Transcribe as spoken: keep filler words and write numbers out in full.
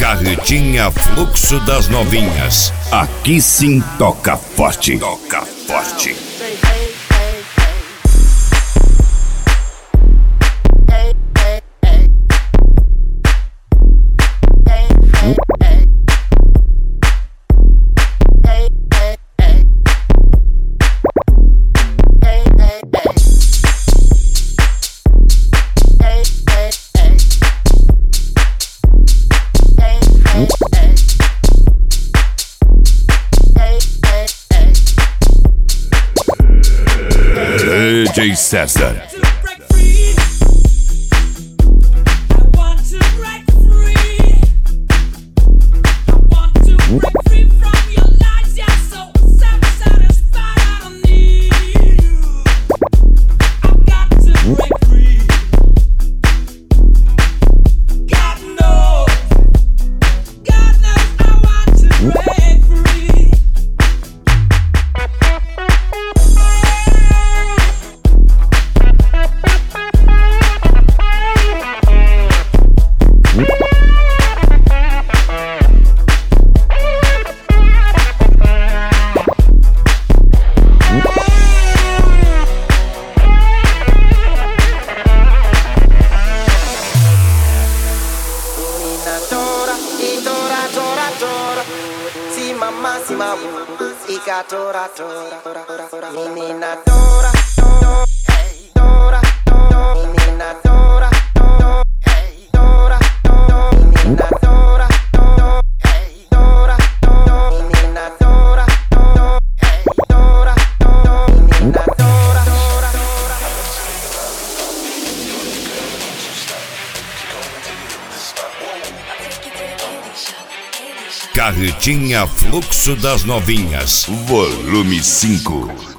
Carretinha Fluxo das Novinhas. Aqui sim toca forte. Toca forte. D J César. Si mamá, si mamá, y catora, tora, tora, tora, menina tora, tora, tora, menina tora, tora, tora, menina tora, tora, tora, menina tora, tora, tora, menina tora, Carretinha Fluxo das Novinhas. Volume cinco.